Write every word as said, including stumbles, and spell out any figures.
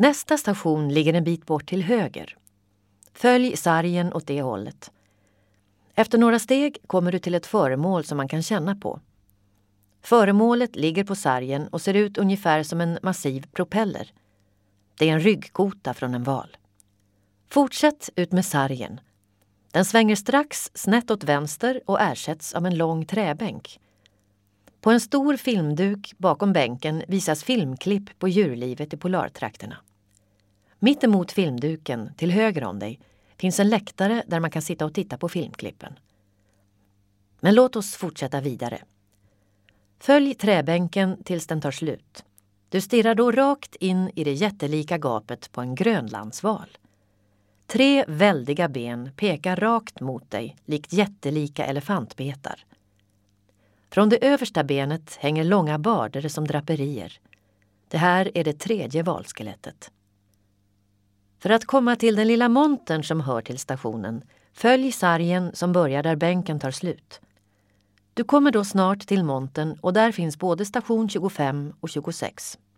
Nästa station ligger en bit bort till höger. Följ sargen åt det hållet. Efter några steg kommer du till ett föremål som man kan känna på. Föremålet ligger på sargen och ser ut ungefär som en massiv propeller. Det är en ryggkota från en val. Fortsätt ut med sargen. Den svänger strax snett åt vänster och ersätts av en lång träbänk. På en stor filmduk bakom bänken visas filmklipp på djurlivet i polartrakterna. Mitt emot filmduken, till höger om dig, finns en läktare där man kan sitta och titta på filmklippen. Men låt oss fortsätta vidare. Följ träbänken tills den tar slut. Du stirrar då rakt in i det jättelika gapet på en grönlandsval. Tre väldiga ben pekar rakt mot dig, likt jättelika elefantbetar. Från det översta benet hänger långa barder som draperier. Det här är det tredje valskelettet. För att komma till den lilla montern som hör till stationen, följ sargen som börjar där bänken tar slut. Du kommer då snart till montern och där finns både station tjugofem och tjugosex.